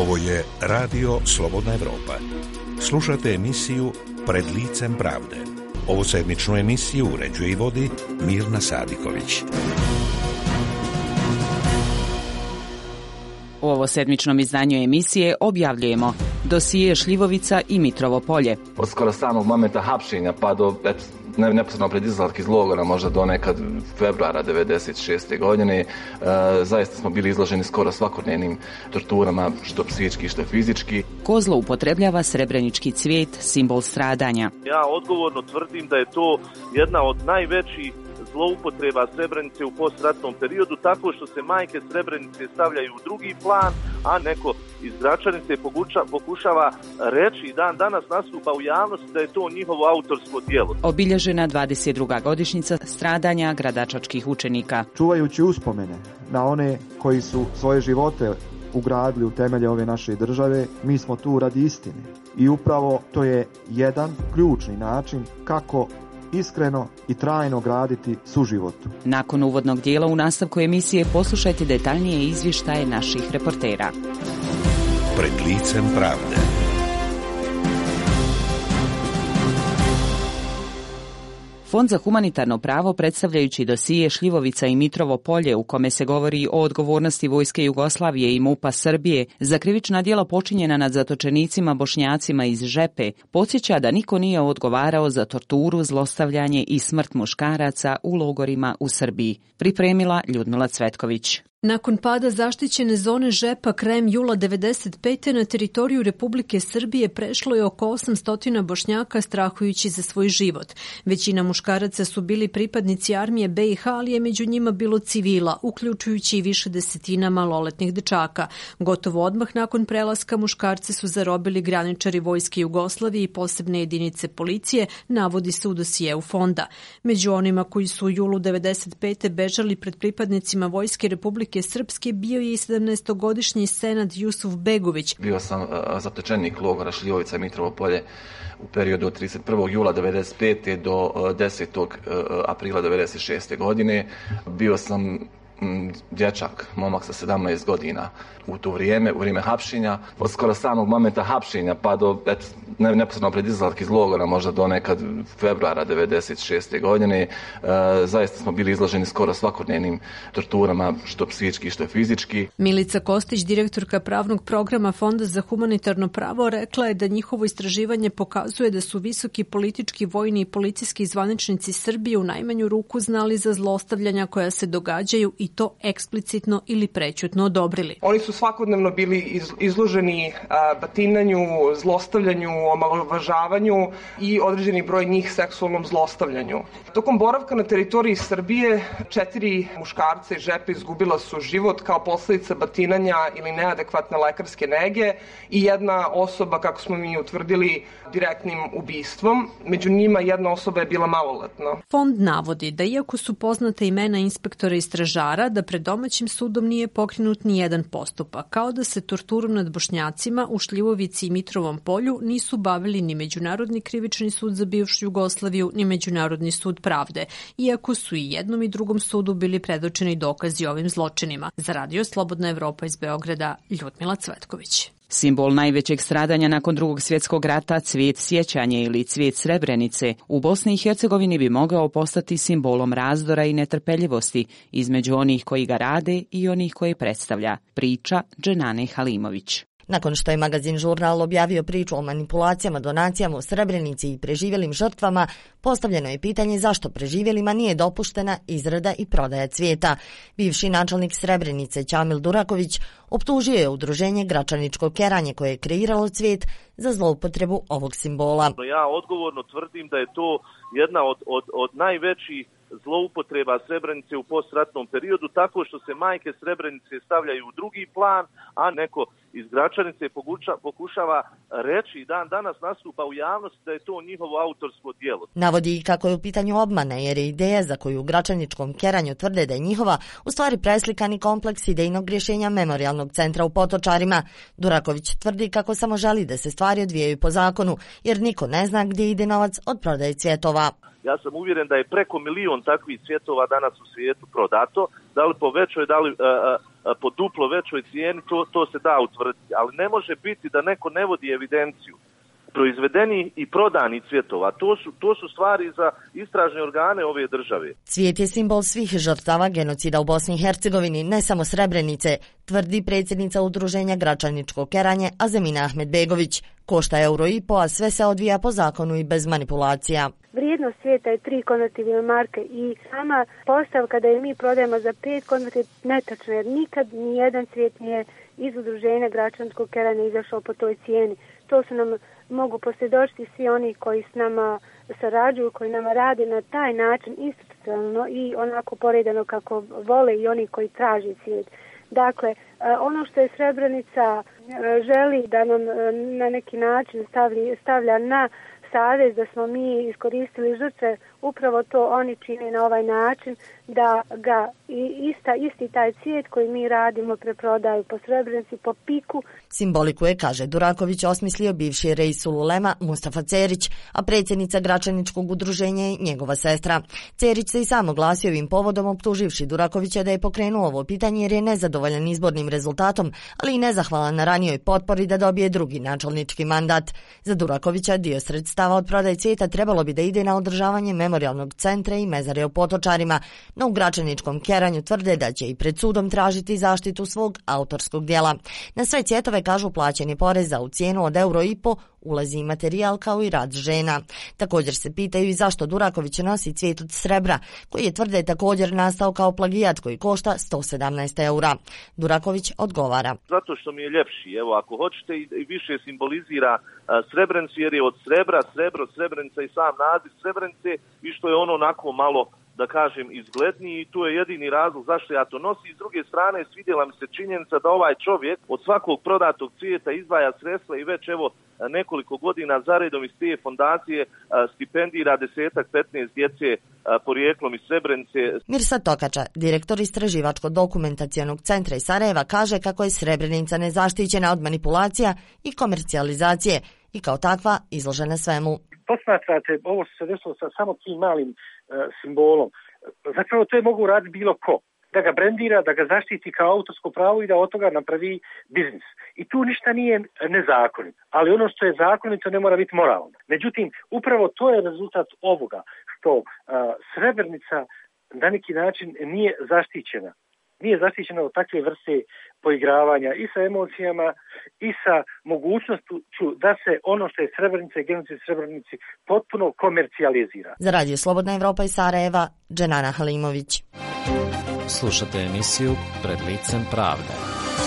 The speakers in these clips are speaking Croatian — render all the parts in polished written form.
Ovo je Radio Slobodna Evropa. Slušate emisiju Pred licem pravde. Ovu sedmičnu emisiju uređuje i vodi Mirna Sadiković. U ovo sedmičnom izdanju emisije objavljujemo dosije Šljivovica i Mitrovo Polje. Od skoro samog momenta hapšenja pa do neposredno pred izlazak iz logora, možda do nekad februara 1996. godine, zaista smo bili izloženi skoro svakodnevnim torturama, što psihički, što fizički. Ko zloupotrebljava srebrenički cvijet, simbol stradanja? Ja odgovorno tvrdim da je to jedna od najvećih zloupotreba Srebrenice u postratnom periodu, tako što se majke Srebrenice stavljaju u drugi plan, a neko iz Gračanice pokušava reći i dan danas nastupa u javnosti da je to njihovo autorsko djelo. Obilježena 22. godišnjica stradanja gradačačkih učenika. Čuvajući uspomene na one koji su svoje živote ugradili u temelje ove naše države, mi smo tu radi istine. I upravo to je jedan ključni način kako iskreno i trajno graditi suživot. Nakon uvodnog dijela u nastavku emisije poslušajte detaljnije izvještaje naših reportera. Pred licem pravde. Fond za humanitarno pravo, predstavljajući dosije Šljivovica i Mitrovo Polje, u kome se govori o odgovornosti Vojske Jugoslavije i MUP-a Srbije za krivična djela počinjena nad zatočenicima Bošnjacima iz Žepe, podsjeća da niko nije odgovarao za torturu, zlostavljanje i smrt muškaraca u logorima u Srbiji. Pripremila Ljudmila Cvetković. Nakon pada zaštićene zone Žepa krajem jula 1995. na teritoriju Republike Srbije prešlo je oko 800 Bošnjaka strahujući za svoj život. Većina muškaraca su bili pripadnici armije BiH, ali je među njima bilo civila, uključujući i više desetina maloletnih dečaka. Gotovo odmah nakon prelaska muškarce su zarobili graničari Vojske Jugoslavije i posebne jedinice policije, navodi se u dosijeu fonda. Među onima koji su u julu 1995. bežali pred pripadnicima Vojske Republike Srpske bio je i 17-godišnji Senad Jusuf Begović. Bio sam zatočenik logora Šljivovica i Mitrovo Polje u periodu od 31. jula 1995. do 10. aprila 1996. godine. Bio sam dječak, momak sa 17 godina u to vrijeme, u vrijeme hapšenja. Od skoro samog momenta hapšenja pa do neposredno pred izlazak iz logora, možda do nekad februara 1996. godine, zaista smo bili izloženi skoro svakodnevnim torturama, što psihički, što fizički. Milica Kostić, direktorka pravnog programa Fonda za humanitarno pravo, rekla je da njihovo istraživanje pokazuje da su visoki politički, vojni i policijski zvaničnici Srbije u najmanju ruku znali za zlostavljanja koja se događaju i to eksplicitno ili prećutno odobrili. Oni su svakodnevno bili izloženi batinanju, zlostavljanju, omalovažavanju i određeni broj njih seksualnom zlostavljanju. Tokom boravka na teritoriji Srbije 4 muškarca iz Žepe izgubila su život kao posljedica batinanja ili neadekvatne lekarske nege i jedna osoba, kako smo mi utvrdili, direktnim ubistvom. Među njima jedna osoba je bila maloletna. Fond navodi da iako su poznate imena inspektora i stražara, da pred domaćim sudom nije pokrenut ni jedan postupak, kao da se torturom nad Bošnjacima u Šljivovici i Mitrovom Polju nisu bavili ni Međunarodni krivični sud za bivšu Jugoslaviju, ni Međunarodni sud pravde, iako su i jednom i drugom sudu bili predočeni dokazi ovim zločinima. Za Radio Slobodna Evropa iz Beograda, Ljudmila Cvetković. Simbol najvećeg stradanja nakon Drugog svjetskog rata, cvijet sjećanja ili cvijet Srebrenice, u Bosni i Hercegovini bi mogao postati simbolom razdora i netrpeljivosti između onih koji ga rade i onih koji predstavlja. Priča Dženane Halimović. Nakon što je magazin Žurnal objavio priču o manipulacijama, donacijama u Srebrenici i preživjelim žrtvama, postavljeno je pitanje zašto preživjelima nije dopuštena izrada i prodaja cvijeta. Bivši načelnik Srebrenice Ćamil Duraković optužio je udruženje Gračaničko keranje koje je kreiralo cvijet za zloupotrebu ovog simbola. Ja odgovorno tvrdim da je to jedna od najvećih zloupotreba Srebrenice u postratnom periodu, tako što se majke Srebrenice stavljaju u drugi plan, a neko iz Gračanice pokušava reći i dan danas nastupa u javnosti da je to njihovo autorsko djelo. Navodi i kako je u pitanju obmana, jer je ideja za koju u Gračaničkom keranju tvrde da je njihova, u stvari preslikani kompleks idejnog rješenja Memorijalnog centra u Potočarima. Duraković tvrdi kako samo želi da se stvari odvijaju po zakonu, jer niko ne zna gdje ide novac od prodaje cvjetova. Ja sam uvjeren da je preko 1 milion takvih cvjetova danas u svijetu prodato, da li po većoj, da li po duplo većoj cijeni, to se da utvrditi. Ali ne može biti da neko ne vodi evidenciju proizvedeni i prodani cvjetova. To su stvari za istražne organe ove države. Cvijet je simbol svih žrtava genocida u Bosni i Hercegovini, ne samo Srebrenice, tvrdi predsjednica udruženja Gračaničko keranje Azemina Ahmedbegović. Košta €1,5, a sve se odvija po zakonu i bez manipulacija. Vrijednost cvijeta je 3 konvertibilne marke i sama postavka da je mi prodajemo za 5 konvertibilnih netačno, jer nikad nijedan cvijet nije iz udruženja Gračaničkog keranja izašao po toj cijeni. To su nam mogu posvjedočiti svi oni koji s nama sarađuju, koji nama rade na taj način institucionalno i onako poredano kako vole i oni koji traže cvijet. Dakle, ono što je Srebrenica želi da nam na neki način stavlja na savez da smo mi iskoristili žrtve, upravo to oni čine na ovaj način da ga isti taj cvijet koji mi radimo preprodaju po Srebrenici, po piku. Simboliku je, kaže Duraković, osmislio bivši Reisul Ulema Mustafa Cerić, a predsjednica Gračaničkog udruženja je njegova sestra. Cerić se i sam oglasio ovim povodom, optuživši Durakovića da je pokrenuo ovo pitanje jer je nezadovoljan izbornim rezultatom, ali i nezahvalan na ranijoj potpori da dobije drugi načelnički mandat. Za Durakovića dio sredstava od prodaje cvijeta trebalo bi da ide na održavanje memorijalnog centra i mezare u Potočarima, no u Gračaničkom keranju tvrde da će i pred sudom tražiti zaštitu svog autorskog dijela. Na sve cvjetove, kažu, plaćen je porez, a u cijenu od €1,5 ulazi i materijal kao i rad žena. Također se pitaju i zašto Duraković nosi cvijet od srebra, koji je, tvrde, također nastao kao plagijat koji košta €117. Duraković odgovara. Zato što mi je ljepši. Evo, ako hoćete, i više simbolizira Srebrenicu, jer je od srebra, Srebrenica i sam naziv Srebrenice, i što je ono onako malo, da kažem, izgledniji, i tu je jedini razlog zašto ja to nosim. S druge strane, svidjela mi se činjenica da ovaj čovjek od svakog prodatog cvijeta izdvaja sredstva i već evo nekoliko godina zaredom iz te fondacije stipendira 10-15 djece porijeklom iz Srebrenice. Mirsad Tokača, direktor Istraživačko-dokumentacionog centra iz Sarajeva, kaže kako je Srebrenica nezaštićena od manipulacija i komercijalizacije i kao takva izložena svemu. Posmatrate ovo što se desilo sa samo tim malim simbolom. Zapravo to je mogu raditi bilo ko. Da ga brendira, da ga zaštiti kao autorsko pravo i da od toga napravi biznis. I tu ništa nije nezakonito. Ali ono što je zakonito ne mora biti moralno. Međutim, upravo to je rezultat ovoga, što Srebrenica na neki način nije zaštićena. Nije zaštićena od takve vrste poigravanja i sa emocijama i sa mogućnošću da se ono što je Srebrenica i genocid Srebrenici potpuno komercijalizira. Za Radio Slobodna Evropa iz Sarajeva, Dženana Halimović. Slušate emisiju Pred licem pravde.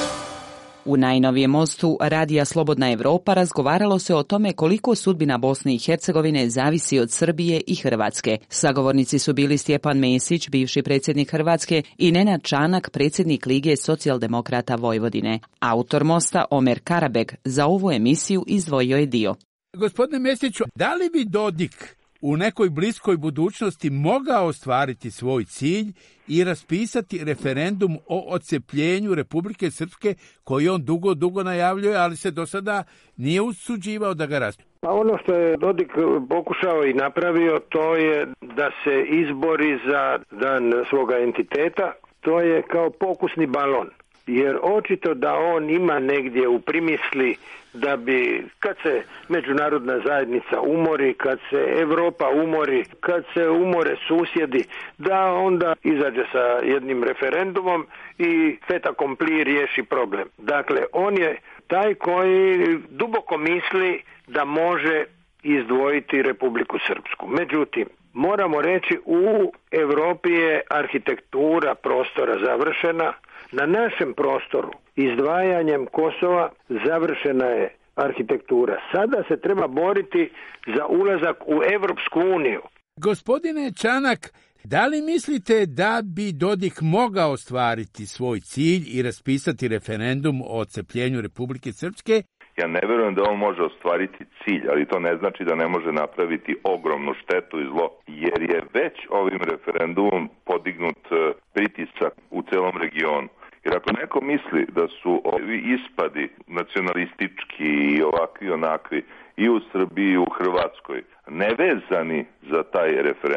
U najnovijem mostu Radija Slobodna Evropa razgovaralo se o tome koliko sudbina Bosne i Hercegovine zavisi od Srbije i Hrvatske. Sagovornici su bili Stjepan Mesić, bivši predsjednik Hrvatske, i Nenad Čanak, predsjednik Lige socijaldemokrata Vojvodine. Autor mosta Omer Karabeg za ovu emisiju izdvojio je dio. Gospodine Mesiću, da li bi Dodik u nekoj bliskoj budućnosti mogao ostvariti svoj cilj i raspisati referendum o odcepljenju Republike Srpske koji on dugo najavljuje, ali se do sada nije usuđivao da ga raspisuje? Pa ono što je Dodik pokušao i napravio, to je da se izbori za dan svoga entiteta. To je kao pokusni balon. Jer očito da on ima negdje u primisli da bi, kad se međunarodna zajednica umori, kad se Europa umori, kad se umore susjedi, da onda izađe sa jednim referendumom i fait accompli riješi problem. Dakle, on je taj koji duboko misli da može izdvojiti Republiku Srpsku. Međutim, moramo reći, u Europi je arhitektura prostora završena. Na našem prostoru izdvajanjem Kosova završena je arhitektura. Sada se treba boriti za ulazak u Evropsku uniju. Gospodine Čanak, da li mislite da bi Dodik mogao ostvariti svoj cilj i raspisati referendum o odcepljenju Republike Srpske? Ja ne vjerujem da on može ostvariti cilj, ali to ne znači da ne može napraviti ogromnu štetu i zlo, jer je već ovim referendumom podignut pritisak u celom regionu. Jer ako neko misli da su ovi ispadi nacionalistički i ovakvi onakvi i u Srbiji i u Hrvatskoj nevezani za taj referendum,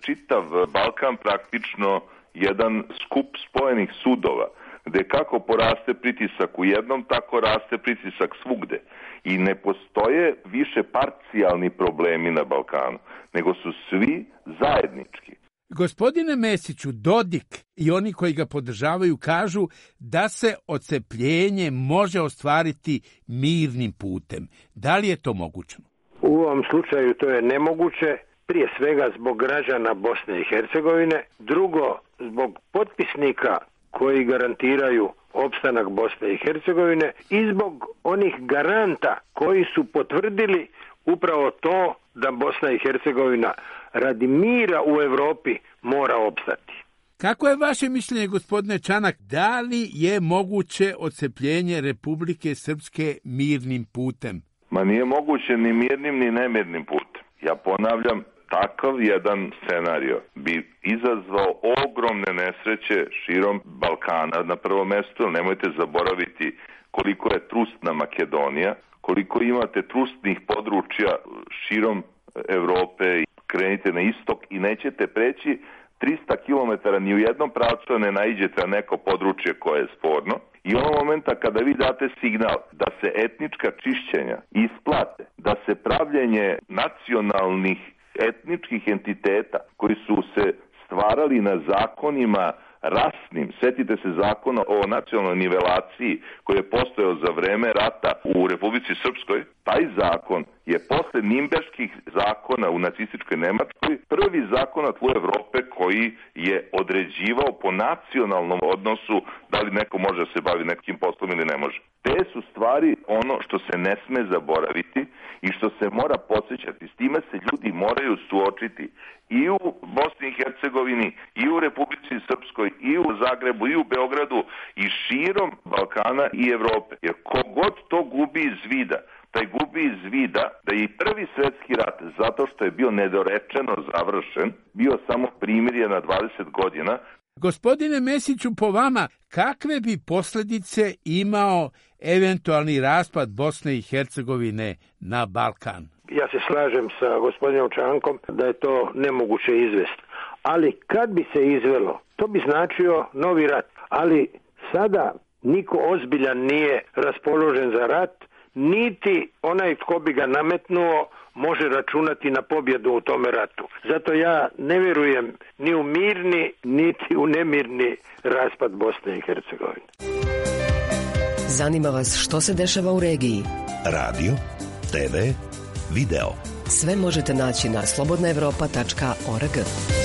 čitav Balkan praktično jedan skup spojenih sudova, gde kako poraste pritisak u jednom, tako raste pritisak svugde. I ne postoje više parcijalni problemi na Balkanu, nego su svi zajednički. Gospodine Mesiću, Dodik i oni koji ga podržavaju kažu da se odcepljenje može ostvariti mirnim putem. Da li je to moguće? U ovom slučaju to je nemoguće, prije svega zbog građana Bosne i Hercegovine, drugo zbog potpisnika koji garantiraju opstanak Bosne i Hercegovine i zbog onih garanta koji su potvrdili upravo to da Bosna i Hercegovina radi mira u Europi mora opstati. Kako je vaše mišljenje, gospodine Čanak, da li je moguće odcepljenje Republike Srpske mirnim putem? Ma nije moguće ni mirnim ni nemirnim putem. Ja ponavljam, takav jedan scenario bi izazvao ogromne nesreće širom Balkana na prvo mesto. Nemojte zaboraviti koliko je trustna Makedonija, koliko imate trustnih područja širom Evrope. Krenite na istok i nećete preći 300 km ni u jednom pravcu, ne naiđete na neko područje koje je sporno. I onog momenta kada vi date signal da se etnička čišćenja isplate, da se pravljenje nacionalnih etničkih entiteta koji su se stvarali na zakonima rasnim, setite se zakona o nacionalnoj nivelaciji koji je postojao za vreme rata u Republici Srpskoj, taj zakon je posle Nimberških zakona u nacističkoj Nemačkoj prvi zakon na tlu Evrope koji je određivao po nacionalnom odnosu da li neko može da se bavi nekim poslom ili ne može. Te su stvari ono što se ne sme zaboraviti i što se mora podsjećati. S time se ljudi moraju suočiti i u Bosni i Hercegovini, i u Republici Srpskoj, i u Zagrebu, i u Beogradu, i širom Balkana i Evrope. Jer kogod to gubi iz vida, taj gubi iz vida da je i prvi svetski rat, zato što je bio nedorečeno završen, bio samo primirje na 20 godina. Gospodine Mesiću, po vama, kakve bi posljedice imao eventualni raspad Bosne i Hercegovine na Balkan? Ja se slažem sa gospodinom Čankom da je to nemoguće izvesti. Ali kad bi se izvelo, to bi značio novi rat. Ali sada niko ozbiljan nije raspoložen za rat, niti onaj tko bi ga nametnuo može računati na pobjedu u tome ratu. Zato ja ne vjerujem ni u mirni, niti u nemirni raspad Bosne i Hercegovine. Zanima vas što se dešava u regiji? Radio, TV, video. Sve možete naći na slobodnaevropa.org.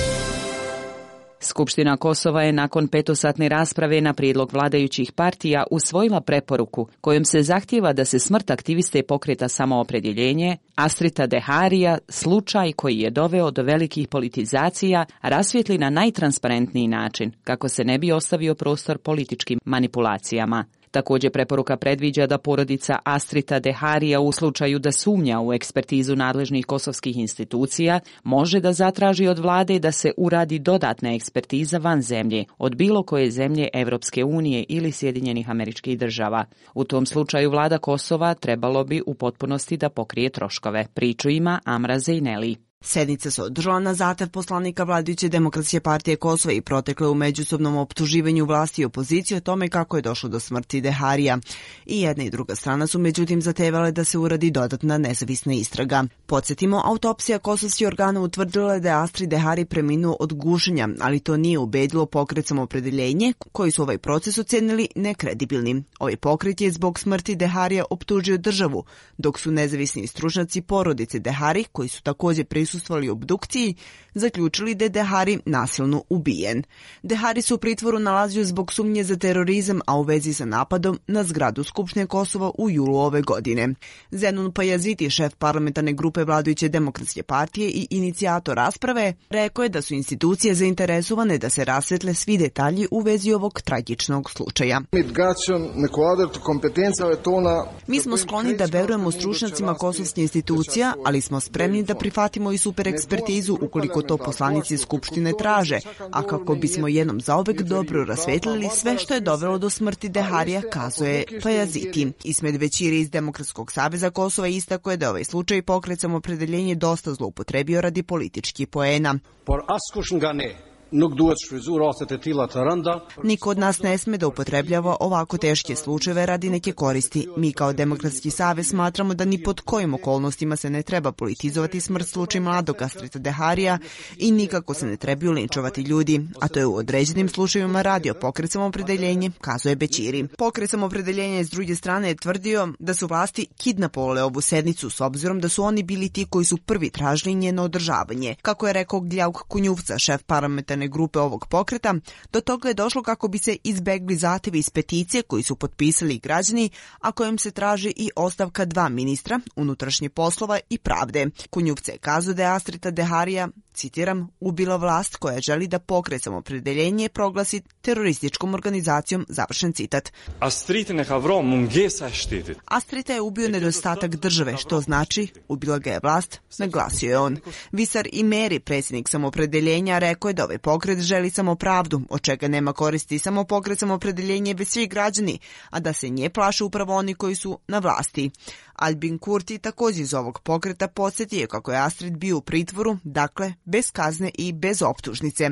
Skupština Kosova je nakon petosatne rasprave na prijedlog vladajućih partija usvojila preporuku kojom se zahtijeva da se smrt aktiviste pokreta Samoopredjeljenje, Astrita Deharija, slučaj koji je doveo do velikih politizacija, rasvijetli na najtransparentniji način, kako se ne bi ostavio prostor političkim manipulacijama. Također preporuka predviđa da porodica Astrita Deharija u slučaju da sumnja u ekspertizu nadležnih kosovskih institucija može da zatraži od vlade da se uradi dodatna ekspertiza van zemlje, od bilo koje zemlje Evropske unije ili Sjedinjenih Američkih Država. U tom slučaju vlada Kosova trebalo bi u potpunosti da pokrije troškove. Priču ima Amra Zejneli. Sednica se održala na zahtev poslanika vladajuće Demokratske partije Kosova i protekle u međusobnom optuživanju vlasti i opozicije o tome kako je došlo do smrti Deharija. I jedna i druga strana su međutim zahtevale da se uradi dodatna nezavisna istraga. Podsjetimo, autopsija kosovskih organa utvrdila je da je Astrid Dehari preminuo od gušenja, ali to nije ubedilo pokret Samoopredjeljenje, koji su ovaj proces ocenili nekredibilnim. Ovaj pokret je zbog smrti Deharija optužio državu, dok su nezavisni stručnjaci porodice Dehari, koji su također prisustvovali obdukciji, zaključili da je Dehari nasilno ubijen. Dehari se u pritvoru nalazio zbog sumnje za terorizam, a u vezi sa napadom na zgradu Skupštine Kosova u julu ove godine. Zenun Pajaziti, šef parlamentarne grupe vladajuće Demokratske partije i inicijator rasprave, rekao je da su institucije zainteresovane da se rasvetle svi detalji u vezi ovog tragičnog slučaja. Mi smo skloni da verujemo stručnjacima kosovskih institucija, ali smo spremni da prihvatimo i super ekspertizu ukoliko to poslanici Skupštine traže, a kako bismo jednom zauvek dobro rasvetlili sve što je dovelo do smrti Deharija, kazuje Pajaziti. Ismet Bećiri iz Demokratskog saveza Kosova istakao je da ovaj slučaj Pokret Samoopredeljenje dosta zloupotrebio radi političkih poena. Niko od nas ne sme da upotrebljava ovako teške slučajeve radi neke koristi. Mi kao Demokratski savez smatramo da ni pod kojim okolnostima se ne treba politizovati smrt slučaj mladog Astrita Deharija i nikako se ne trebaju linčovati ljudi, a to je u određenim slučajevima radio Pokret Samoopredeljenje, kazuje Bećiri. Pokret Samoopredeljenje s druge strane je tvrdio da su vlasti kidnapovale ovu sednicu s obzirom da su oni bili ti koji su prvi tražili njeno održavanje. Kako je rekao Gljauk Kunjuvca, šef parlamentarne grupe ovog pokreta, do toga je došlo kako bi se izbegli zahtevi iz peticije koji su potpisali građani, a kojom se traži i ostavka 2 ministra, unutrašnje poslova i pravde. Kunjuvce je kazao da je Astrita Deharija, citiram, ubila vlast koja želi da Pokret Samoopredeljenje proglasi terorističkom organizacijom, završen citat. Astrita je ubio nedostatak države, što znači ubila ga je vlast, naglasio je on. Visar Imeri, predsjednik Samoopredeljenja, rekao je da ovaj pokret želi samo pravdu, od čega nema koristi samo Pokret Samoopredeljenje već svi građani, a da se nje plaše upravo oni koji su na vlasti. Albin Kurti također iz ovog pokreta podsjetio kako je Astrid bio u pritvoru, dakle bez kazne i bez optužnice.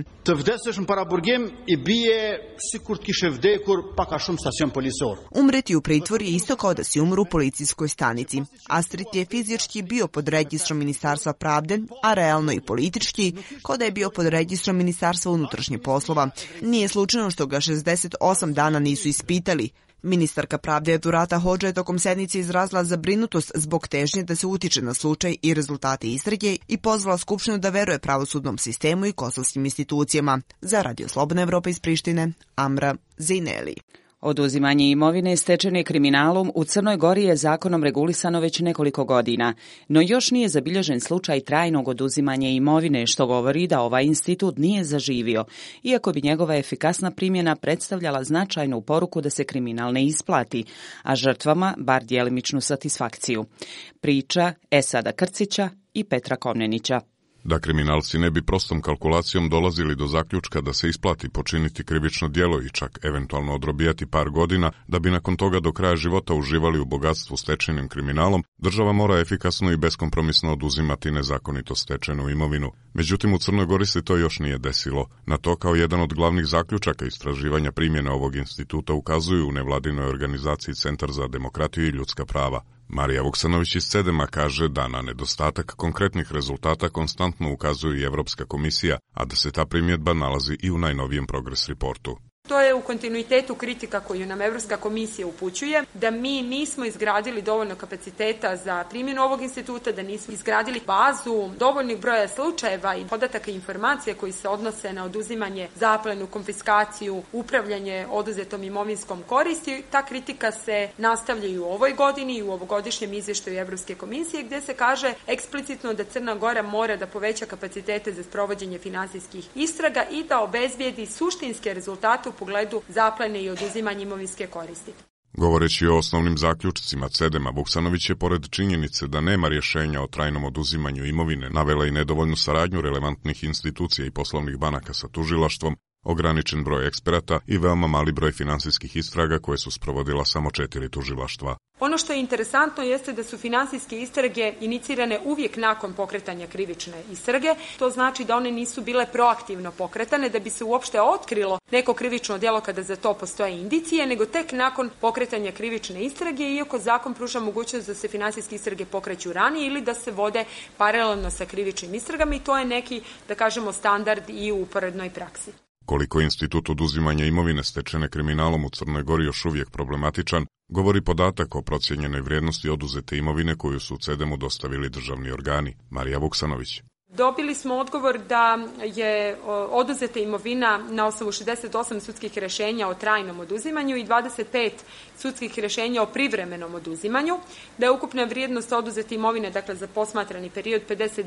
Umreti u pritvoru je isto kao da si umru u policijskoj stanici. Astrid je fizički bio pod registrom Ministarstva pravde, a realno i politički, kao da je bio pod registrom Ministarstva unutrašnjih poslova. Nije slučajno što ga 68 dana nisu ispitali. Ministarka pravde Edurata Hodža je tokom sednice izrazila zabrinutost zbog težnje da se utiče na slučaj i rezultate istrage i pozvala Skupštinu da veruje pravosudnom sistemu i kosovskim institucijama. Za Radio Slobodna Evropa iz Prištine, Amra Zejneli. Oduzimanje imovine stečene kriminalom u Crnoj Gori je zakonom regulisano već nekoliko godina, no još nije zabilježen slučaj trajnog oduzimanja imovine, što govori da ovaj institut nije zaživio, iako bi njegova efikasna primjena predstavljala značajnu poruku da se kriminal ne isplati, a žrtvama bar djelimičnu satisfakciju. Priča Esada Krcića i Petra Komnenića. Da kriminalci ne bi prostom kalkulacijom dolazili do zaključka da se isplati počiniti krivično djelo i čak eventualno odrobijati par godina, da bi nakon toga do kraja života uživali u bogatstvu stečenim kriminalom, država mora efikasno i beskompromisno oduzimati nezakonito stečenu imovinu. Međutim, u Crnoj Gori se to još nije desilo. Na to kao jedan od glavnih zaključaka istraživanja primjene ovog instituta ukazuju u nevladinoj organizaciji Centar za demokratiju i ljudska prava. Marija Vuksanović iz CEDEM-a kaže da na nedostatak konkretnih rezultata konstantno ukazuje i Evropska komisija, a da se ta primjedba nalazi i u najnovijem progres reportu. To je u kontinuitetu kritika koju nam Evropska komisija upućuje, da mi nismo izgradili dovoljno kapaciteta za primjenu ovog instituta, da nismo izgradili bazu dovoljnih broja slučajeva i podataka i informacija koji se odnose na oduzimanje, zaplenu, konfiskaciju, upravljanje oduzetom imovinskom koristi. Ta kritika se nastavlja i u ovoj godini i u ovogodišnjem izvještaju Evropske komisije, gdje se kaže eksplicitno da Crna Gora mora da poveća kapacitete za sprovođenje finansijskih istraga i da obezbijedi suštinske rezultate u pogledu zaplene i oduzimanja imovinske koristi. Govoreći o osnovnim zaključcima CEDEM-a, Vuksanović je pored činjenice da nema rješenja o trajnom oduzimanju imovine, navela i nedovoljnu saradnju relevantnih institucija i poslovnih banaka sa tužilaštvom, ograničen broj eksperata i veoma mali broj finansijskih istraga koje su sprovodila samo 4 tužilaštva. Ono što je interesantno jeste da su finansijske istrage inicirane uvijek nakon pokretanja krivične istrage. To znači da one nisu bile proaktivno pokretane da bi se uopšte otkrilo neko krivično djelo kada za to postoje indicije, nego tek nakon pokretanja krivične istrage, iako zakon pruža mogućnost da se finansijske istrage pokreću ranije ili da se vode paralelno sa krivičnim istragama i to je neki, da kažemo, standard i u uporednoj praksi. Koliko je institut oduzimanja imovine stečene kriminalom u Crnoj Gori još uvijek problematičan, govori podatak o procijenjenoj vrijednosti oduzete imovine koju su CEDEM-u dostavili državni organi. Marija Vuksanović. Dobili smo odgovor da je oduzeta imovina na osnovu 68 sudskih rješenja o trajnom oduzimanju i 25 sudskih rješenja o privremenom oduzimanju, da je ukupna vrijednost oduzete imovine, dakle za posmatrani period,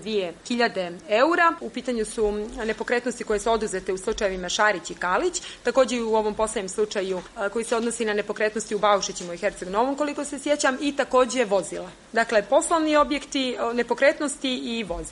52.000 eura. U pitanju su nepokretnosti koje su oduzete u slučajevima Šarić i Kalić, također i u ovom posljednjem slučaju koji se odnosi na nepokretnosti u Baušićima i Herceg Novom, koliko se sjećam, i također vozila. Dakle, poslovni objekti, nepokretnosti i vozila.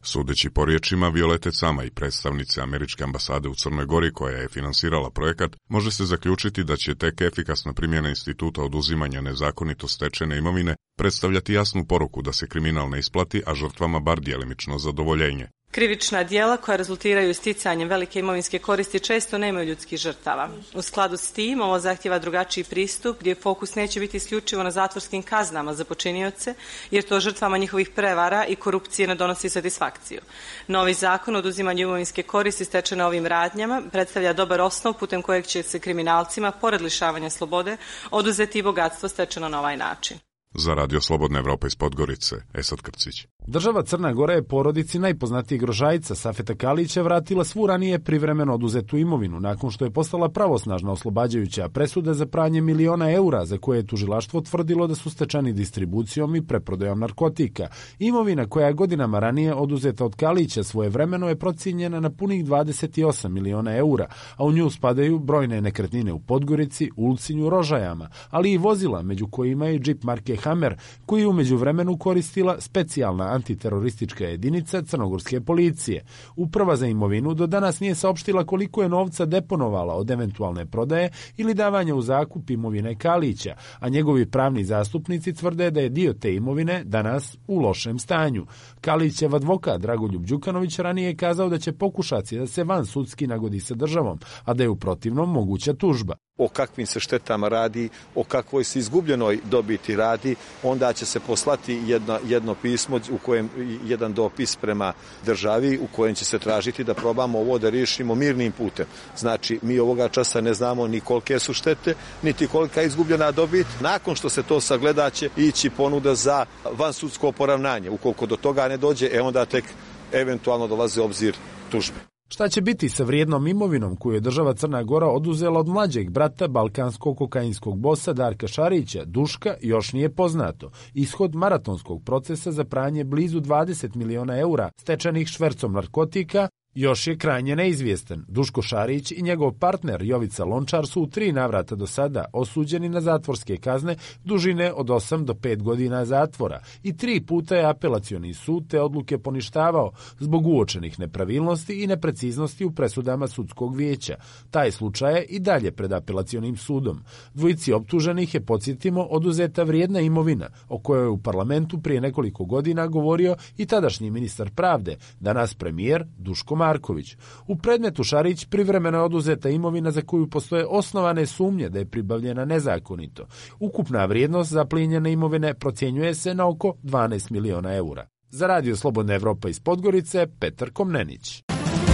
Sudeći po riječima Violete Cama i predstavnice Američke ambasade u Crnoj Gori koja je finansirala projekat, može se zaključiti da će tek efikasna primjena instituta oduzimanja nezakonito stečene imovine predstavljati jasnu poruku da se kriminal ne isplati, a žrtvama bar djelimično zadovoljenje. Krivična djela koja rezultiraju sticanjem velike imovinske koristi često nemaju ljudskih žrtava. U skladu s tim, ovo zahtjeva drugačiji pristup gdje fokus neće biti isključivo na zatvorskim kaznama za počinioce, jer to žrtvama njihovih prevara i korupcije ne donosi satisfakciju. Novi zakon o oduzimanju imovinske koristi stečene ovim radnjama predstavlja dobar osnov putem kojeg će se kriminalcima, pored lišavanja slobode, oduzeti i bogatstvo stečeno na ovaj način. Za Radio Slobodna Evropa iz Podgorice, Esad Krcić. Država Crna Gora je porodici najpoznatijeg grožajca Safeta Kalića vratila svu ranije privremeno oduzetu imovinu nakon što je postala pravosnažna oslobađajuća presuda za pranje miliona eura za koje je tužilaštvo tvrdilo da su stečeni distribucijom i preprodajom narkotika. Imovina koja je godinama ranije oduzeta od Kalića svojevremeno je procijenjena na punih 28 miliona eura, a u nju spadaju brojne nekretnine u Podgorici, Ulcinju, Rožajama, ali i vozila među kojima je džip marke Hammer koji je u međuvremenu koristila specijalna antiteroristička jedinica crnogorske policije. Uprava za imovinu do danas nije saopštila koliko je novca deponovala od eventualne prodaje ili davanja u zakup imovine Kalića, a njegovi pravni zastupnici tvrde da je dio te imovine danas u lošem stanju. Kalićev advokat Dragoljub Đukanović ranije je kazao da će pokušati da se van sudski nagodi sa državom, a da je u protivnom moguća tužba. O kakvim se štetama radi, o kakvoj se izgubljenoj dobiti radi, onda će se poslati jedno pismo u kojem jedan dopis prema državi u kojem će se tražiti da probamo ovo da riješimo mirnim putem. Znači, mi ovoga časa ne znamo ni kolike su štete, niti kolika je izgubljena dobit. Nakon što se to sagleda će ići ponuda za vansudsko poravnanje. Ukoliko do toga ne dođe, onda tek eventualno dolazi u obzir tužbe. Šta će biti sa vrijednom imovinom koju je država Crna Gora oduzela od mlađeg brata balkanskog kokainskog bosa Darka Šarića, Duška, još nije poznato. Ishod maratonskog procesa za pranje blizu 20 miliona eura stečenih švercom narkotika još je krajnje neizvjestan. Duško Šarić i njegov partner Jovica Lončar su u 3 navrata do sada osuđeni na zatvorske kazne dužine od 8 do 5 godina zatvora i 3 puta je apelacioni sud te odluke poništavao zbog uočenih nepravilnosti i nepreciznosti u presudama sudskog vijeća. Taj slučaj je i dalje pred apelacionim sudom. Dvojici optuženih je, podsjetimo, oduzeta vrijedna imovina o kojoj je u parlamentu prije nekoliko godina govorio i tadašnji ministar pravde, danas premijer Duško Marković. U predmetu Šarić privremeno je oduzeta imovina za koju postoje osnovane sumnje da je pribavljena nezakonito. Ukupna vrijednost zaplijenjene imovine procjenjuje se na oko 12 miliona eura. Za Radio Slobodna Evropa iz Podgorice, Petar Komnenić.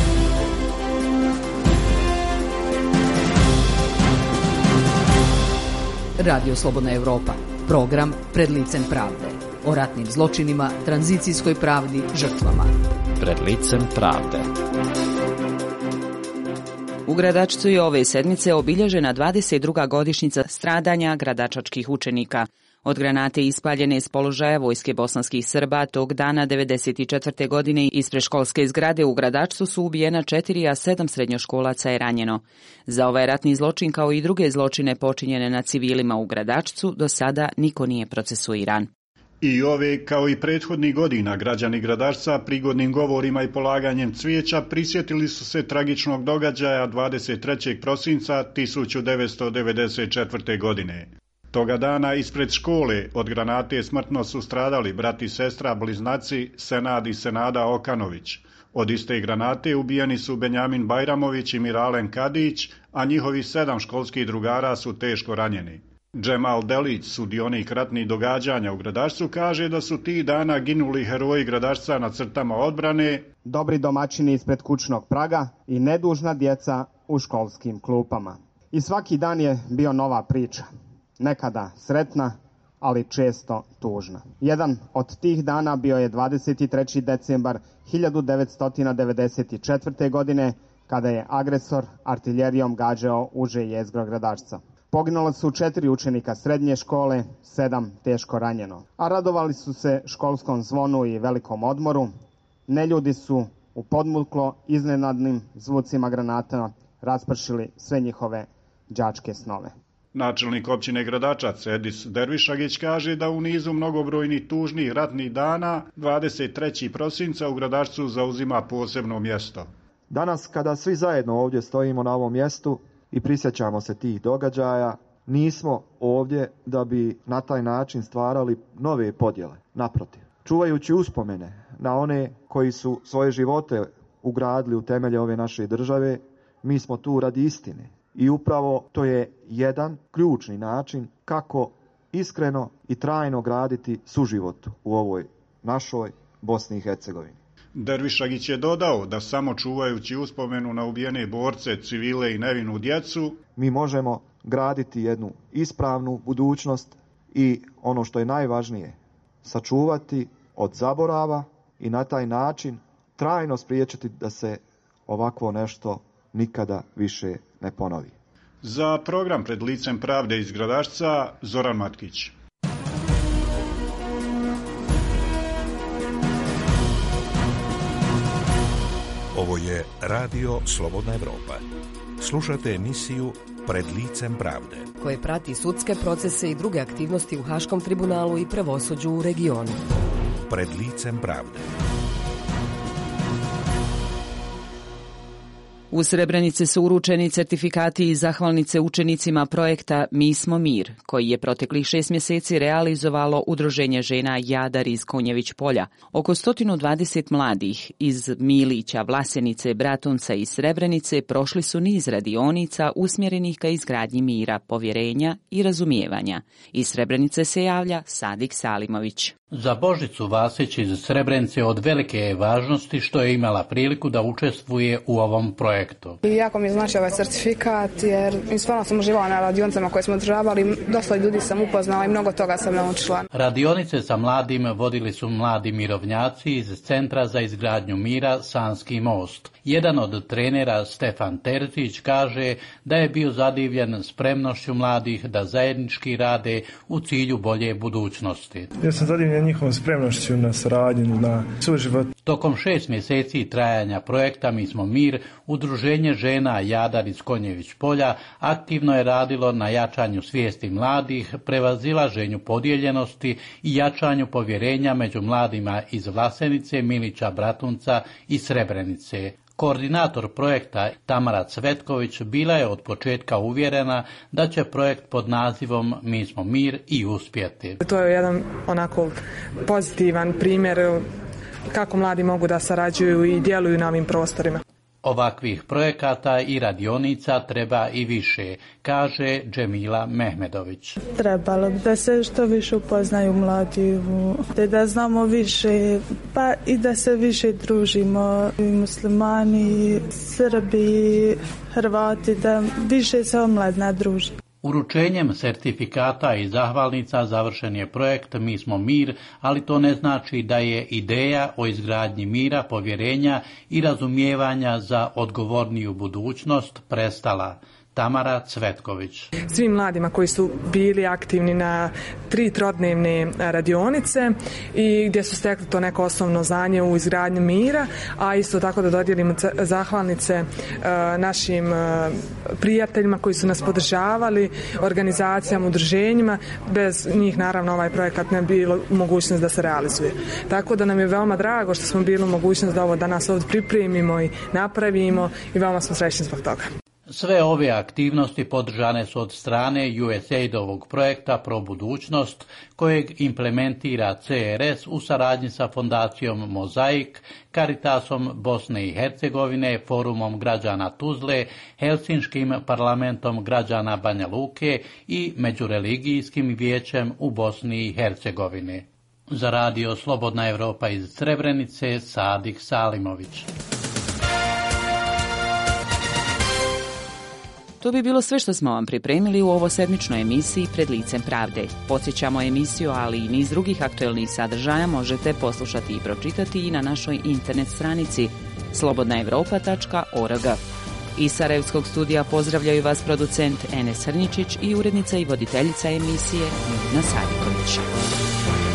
Radio Slobodna Evropa, program Pred licem pravde. O ratnim zločinima, tranzicijskoj pravdi, žrtvama. Pred licem pravde. U Gradačcu je ove sedmice obilježena 22. godišnjica stradanja gradačačkih učenika. Od granate ispaljene s položaja vojske bosanskih Srba tog dana 1994. godine ispred školske zgrade u Gradačcu su ubijena 4, a 7 srednjoškolaca je ranjeno. Za ovaj ratni zločin kao i druge zločine počinjene na civilima u Gradačcu do sada niko nije procesuiran. I ove, kao i prethodnih godina, građani Gradačca prigodnim govorima i polaganjem cvijeća prisjetili su se tragičnog događaja 23. prosinca 1994. godine. Toga dana ispred škole od granate smrtno su stradali brat i sestra bliznaci Senad i Senada Okanović. Od iste granate ubijeni su Benjamin Bajramović i Miralen Kadić, a njihovi 7 školskih drugara su teško ranjeni. Džemal Delić, sudionik ratnih događanja u Gradačcu, kaže da su tih dana ginuli heroji Gradačca na crtama odbrane, dobri domaćini ispred kućnog praga i nedužna djeca u školskim klupama. I svaki dan je bio nova priča, nekada sretna, ali često tužna. Jedan od tih dana bio je 23. decembar 1994. godine, kada je agresor artiljerijom gađao uže jezgro Gradačca. Poginulo su 4 učenika srednje škole, 7 teško ranjeno. A radovali su se školskom zvonu i velikom odmoru. Neljudi su u podmuklo iznenadnim zvucima granata raspršili sve njihove đačke snove. Načelnik općine Gradačac Edis Dervišagić kaže da u nizu mnogobrojnih tužnih ratnih dana 23. prosinca u Gradačcu zauzima posebno mjesto. Danas kada svi zajedno ovdje stojimo na ovom mjestu i prisjećamo se tih događaja, nismo ovdje da bi na taj način stvarali nove podjele. Naprotiv, čuvajući uspomene na one koji su svoje živote ugradili u temelje ove naše države, mi smo tu radi istine. I upravo to je jedan ključni način kako iskreno i trajno graditi suživot u ovoj našoj Bosni i Hercegovini. Dervišagić je dodao da samo čuvajući uspomenu na ubijene borce, civile i nevinu djecu, mi možemo graditi jednu ispravnu budućnost i ono što je najvažnije, sačuvati od zaborava i na taj način trajno spriječiti da se ovakvo nešto nikada više ne ponovi. Za program Pred licem pravde iz Gradačca, Zoran Matkić. Ovo je Radio Slobodna Evropa. Slušate emisiju Pred licem pravde, koje prati sudske procese i druge aktivnosti u Haškom tribunalu i pravosuđu u regionu. Pred licem pravde. U Srebrenici su uručeni certifikati i zahvalnice učenicima projekta Mi smo mir, koji je proteklih 6 mjeseci realizovalo Udruženje žena Jadar iz Konjević polja. Oko 120 mladih iz Milića, Vlasenice, Bratunca i Srebrenice prošli su niz radionica usmjerenih ka izgradnji mira, povjerenja i razumijevanja. Iz Srebrenice se javlja Sadik Salimović. Za Božicu Vasić iz Srebrenice od velike je važnosti što je imala priliku da učestvuje u ovom projektu. I jako mi je znači ovaj certifikat jer stvarno sam uživala na radionicama koje smo održavali, dosta ljudi sam upoznala i mnogo toga sam naučila. Radionice sa mladim vodili su mladi mirovnjaci iz Centra za izgradnju mira Sanski most. Jedan od trenera Stefan Terzić kaže da je bio zadivljen spremnošću mladih da zajednički rade u cilju bolje budućnosti. Ja sam zadivljen njihovom spremnošću na saradnju, na suživot. Tokom 6 mjeseci trajanja projekta Mi smo mir, Udruženje žena Jadar iz Konjević polja aktivno je radilo na jačanju svijesti mladih, prevazilaženju podijeljenosti i jačanju povjerenja među mladima iz Vlasenice, Milića, Bratunca i Srebrenice. Koordinator projekta Tamara Cvetković bila je od početka uvjerena da će projekt pod nazivom Mi smo mir i uspjeti. To je jedan onako pozitivan primjer kako mladi mogu da sarađuju i djeluju na ovim prostorima. Ovakvih projekata i radionica treba i više, kaže Džemila Mehmedović. Trebalo bi da se što više upoznaju mladi, da znamo više, pa i da se više družimo, i muslimani, i Srbi, Hrvati, da više se omladina druži. Uručenjem sertifikata i zahvalnica završen je projekt Mi smo mir, ali to ne znači da je ideja o izgradnji mira, povjerenja i razumijevanja za odgovorniju budućnost prestala. Tamara Cvetković. Svim mladima koji su bili aktivni na 3 trodnevne radionice i gdje su stekli to neko osnovno znanje u izgradnji mira, a isto tako da dodijelimo zahvalnice našim prijateljima koji su nas podržavali, organizacijama, udruženjima. Bez njih naravno ovaj projekat ne bi bilo mogućnost da se realizuje. Tako da nam je veoma drago što smo bili u mogućnost da ovo danas ovdje pripremimo i napravimo i veoma smo srećni zbog toga. Sve ove aktivnosti podržane su od strane USAID-ovog projekta Pro budućnost, kojeg implementira CRS u saradnji sa fondacijom Mozaik, Caritasom Bosne i Hercegovine, Forumom građana Tuzle, Helsinškim parlamentom građana Banja Luke i Međureligijskim vijećem u Bosni i Hercegovini. Za Radio Slobodna Evropa iz Srebrenice, Sadik Salimović. To bi bilo sve što smo vam pripremili u ovo sedmičnoj emisiji Pred licem pravde. Podsjećamo emisiju, ali i niz drugih aktuelnih sadržaja možete poslušati i pročitati i na našoj internet stranici slobodnaevropa.org. Iz Sarajevskog studija pozdravljaju vas producent Enes Hrničić i urednica i voditeljica emisije Mirna Sadiković.